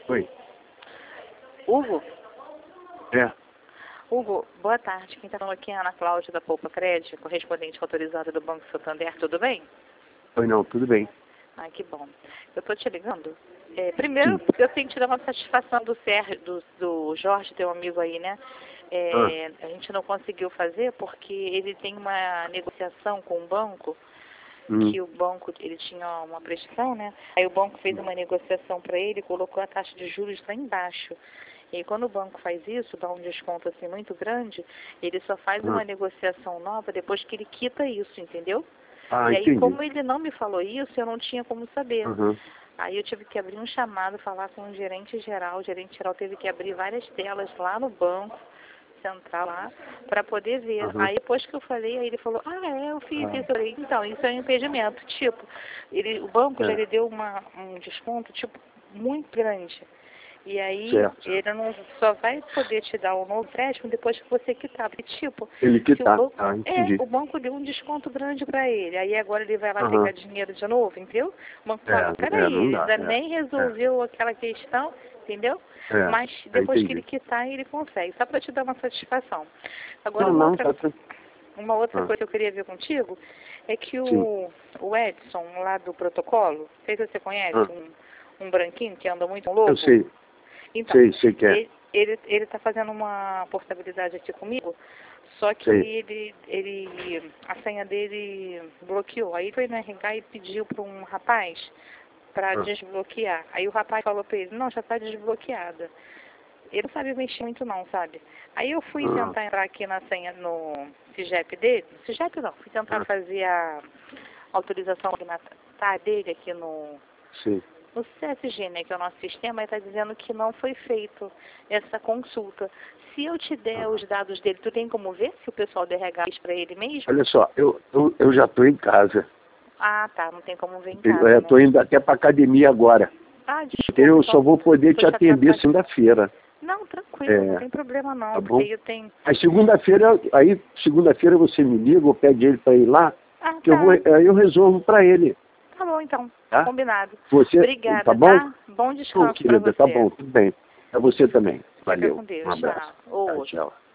Oi. Hugo? É. Hugo, boa tarde. Quem está falando aqui é a Ana Cláudia da Poupa Crédito, correspondente autorizada do Banco Santander. Tudo bem? Oi, não, tudo bem. Ai, que bom. Eu estou te ligando. Primeiro, Sim. eu tenho que te dar uma satisfação do Sérgio, do Jorge, teu amigo aí, né? A gente não conseguiu fazer porque ele tem uma negociação com o banco, que o banco, ele tinha uma prestação, né? Aí o banco fez uma negociação para ele e colocou a taxa de juros lá embaixo. E aí, quando o banco faz isso, dá um desconto assim muito grande, ele só faz uma negociação nova depois que ele quita isso, entendeu? Ah, E aí, entendi. como ele não me falou isso, eu não tinha como saber. Uhum. Aí eu tive que abrir um chamado, falar com o gerente geral teve que abrir várias telas lá no banco central lá, para poder ver. Aí depois que eu falei, aí ele falou, eu fiz isso. Eu falei, então, isso é um impedimento. Tipo, o banco já lhe deu um desconto, tipo, muito grande. E aí, Certo. ele não só vai poder te dar um novo empréstimo depois que você quitar. Porque, tipo, Ele se quitar. o banco, Entendi. o banco deu um desconto grande para ele. Aí agora ele vai lá pegar dinheiro de novo, entendeu? O banco fala, peraí, não ele dá. ainda nem resolveu aquela questão, entendeu? Mas depois que ele quitar, ele consegue. Só para te dar uma satisfação. Agora, uma outra coisa que eu queria ver contigo é que o Edson, lá do protocolo, não sei se você conhece, um branquinho que anda muito louco. Eu sei. Então, Sei que é. ele está fazendo uma portabilidade aqui comigo, só que a senha dele bloqueou. Aí foi no RH e pediu para um rapaz para desbloquear. Aí o rapaz falou para ele, não, já está desbloqueada. Ele não sabe mexer muito não, sabe? Aí eu fui tentar entrar aqui na senha no CIGEP dele. CIGEP não, fui tentar fazer a autorização dele aqui no CSG, né, que é o nosso sistema, e está dizendo que não foi feito essa consulta. Se eu te der os dados dele, tu tem como ver se o pessoal do RH fez para ele mesmo? Olha só, eu já estou em casa. Ah, tá, não tem como ver em casa, Eu estou indo até para academia agora. Ah, desculpa. Eu só vou poder te atender segunda-feira. Não, tranquilo, não tem problema não, tá porque bom? eu tenho... Aí segunda-feira você me liga ou pede ele para ir lá, que aí eu resolvo para ele. Tá bom, então. Tá? Combinado. Você, Obrigada, tá bom? tá? Bom descanso para Querida, você. tá bom, tudo bem. Pra você também. Fica Valeu. com Deus. Um abraço. Tchau. Tchau.